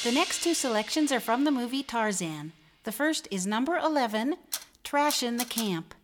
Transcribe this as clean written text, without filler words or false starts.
The next two selections are from the movie Tarzan. The first is number 11, Trash in the Camp.